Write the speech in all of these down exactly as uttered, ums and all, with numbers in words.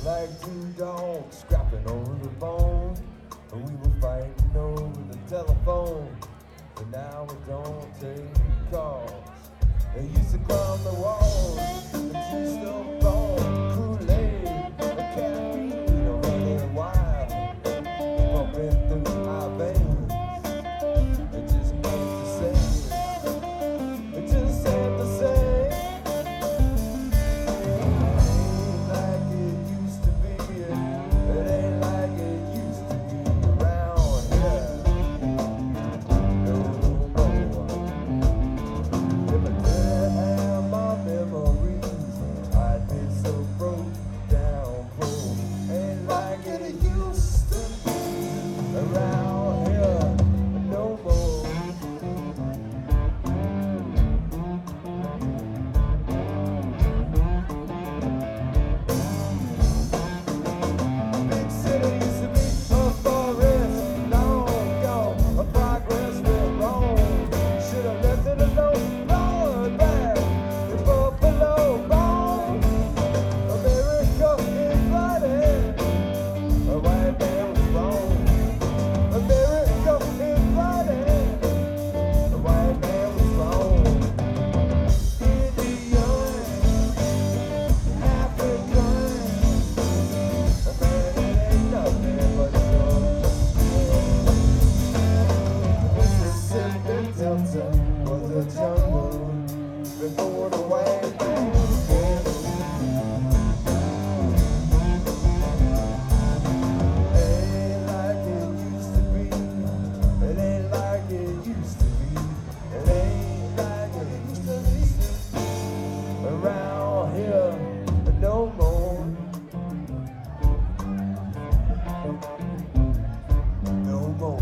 like two dogs scrapping over the bone. And we were fighting over the telephone, but now we don't take calls. They used to climb the walls and juice the bone. Kool-Aid, a caffeine, a running wild, pumping through our veins. It just ain't the same. It just ain't the same. Was a jungle before the white man came. It ain't like it used to be. It ain't like it used to be. It ain't like it used to be around here no more. No more.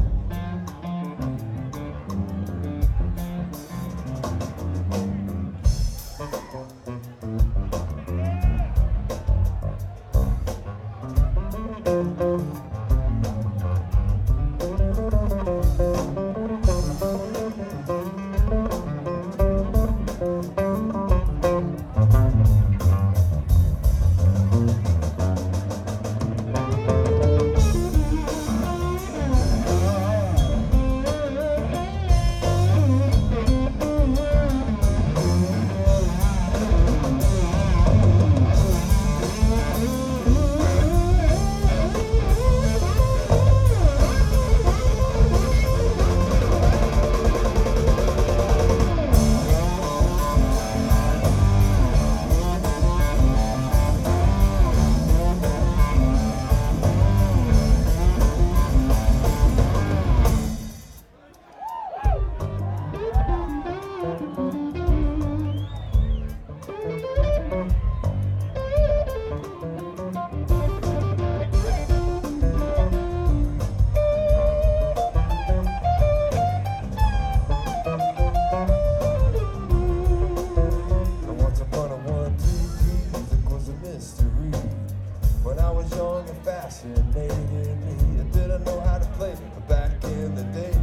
When I was young and fascinated me, I didn't know how to play, but back in the day